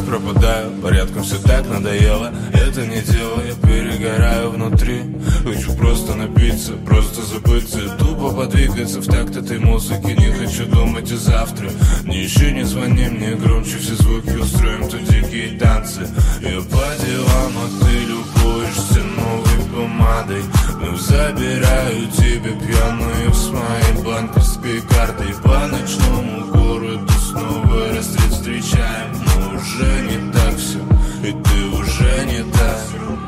пропадаю, порядком все так надоело. Это не дело, я перегораю внутри. Хочу просто напиться, просто забыться, тупо подвигаться в такт этой музыки. Не хочу думать о завтра, мне еще не звони, мне громче все звуки. Устроим тут дикие танцы. Я по делам, а ты любуешься новой помадой. Но забираю тебя пьяную с моей банковской картой. По ночному городу снова рассвет встречаем. Но уже не так все, и ты уже не так.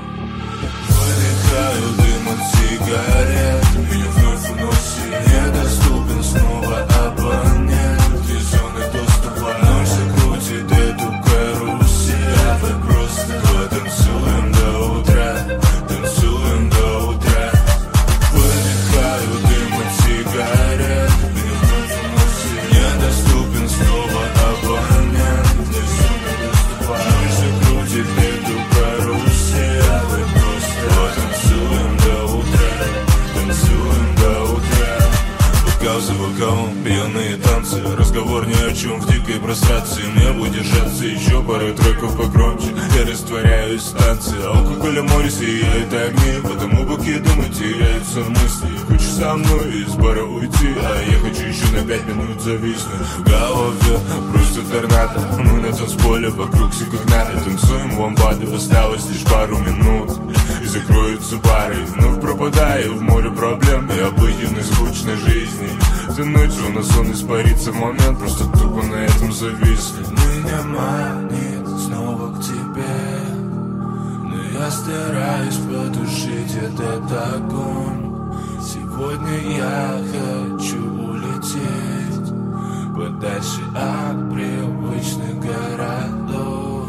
Выдыхаю дым от сигарет, меня вновь уносит. Недоступен снова абонент, и зоны доступа. Ночь крутит эту карусель. Давай просто потанцуем до утра, танцуем до утра. Выдыхаю дым от сигарет, меня вновь уносит. Недоступен снова абонент, и зоны доступа. Ночь крутит эту карусель. Давай просто потанцуем до утра, танцуем до утра. Бокал за бокалом, пьяные танцы. Разговор ни о чем в дикой прострации. Мне бы держаться еще пару треков погромче. Я растворяюсь в танце. Алкоголя море сияет огни. Потому покидом и теряются мысли. Хочешь со мной из бара уйти, а я хочу еще на 5 минут зависнуть. В голове просто торнадо. Мы на танцполе, вокруг все как надо. Танцуем лампады, осталось лишь пару минут, и закроются бары. Вновь пропадаю в море проблем и обыденной скучной жизни. За ночью у нас сон испарится в момент, просто тупо на этом зависли. Меня манит снова к тебе, но я стараюсь потушить этот огонь. Сегодня я хочу улететь подальше от привычных городов.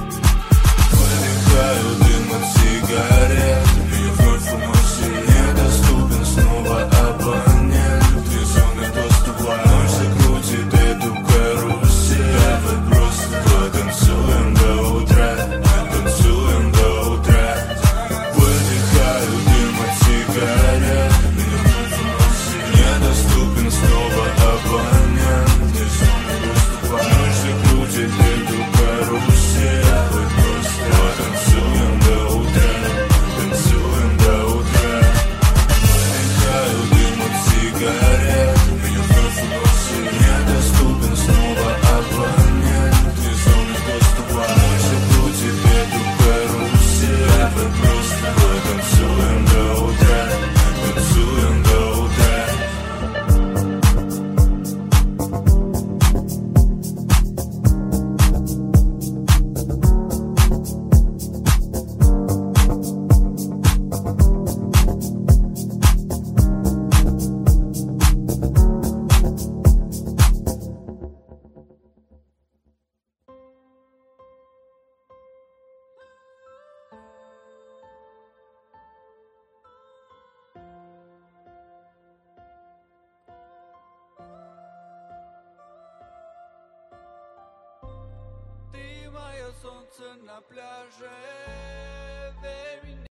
Выдыхаю дым от сигарет, меня вновь уносит. Недоступен снова абонент, и зоны доступа. Ночь закрутит эту карусель. Давай просто потанцуем до утра, танцуем до утра. Выдыхаю дым от сигарет, меня вновь уносит. Недоступен снова абонент, и зоны доступа. Ночь закрутит эту карусель. Давай просто потанцуем до утра, танцуем до утра. Выдыхаю дым от сигарет, меня вновь уносит. Недоступен снова абонент, и зоны доступа. Ночь закрутит эту карусель. Давай просто потанцуем до утра, танцуем до утра. Ты мое солнце на пляже.